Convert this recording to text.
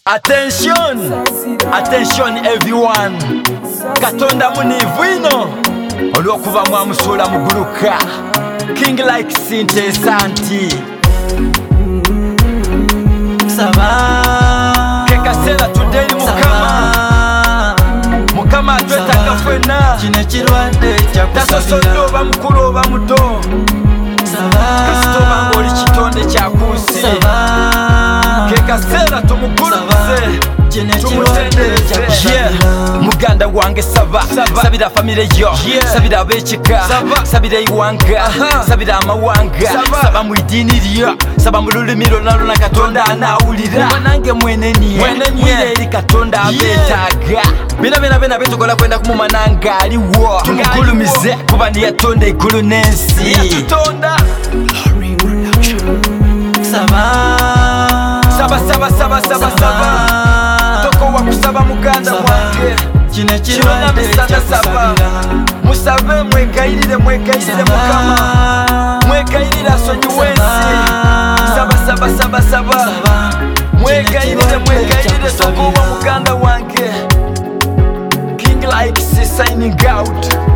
Attention, attention everyone. Katonda munivwino olwokuba mwamusula muguluka King like Sinte Santi Saba Kekasera today Mukama atwetaka fwena Kino kirwadde tasosoddwa oba mukulu oba muto kasitoba ng'oli kitonde kyakunsi kekasera tumugulumize tumutendereze muganda wange saba sabira famire yo sabira abekika sabira iwanga sabira amawanga saba mu idini lyo saba mu lulimi lwonna Katonda anawulira nange mwenenye eri Katonda abeetaaga bina bitukola kwenda kumumana ng'aliwo tumugulumize kuba niyatonda eggulu n'ensi yatutonda Saba tokowa kusaba muganda wange kirona misana saba musabe mwegayirire mukama mwegayirire asonyiwe ensi saba mwegayirire tokowa muganda wange King like C signing out.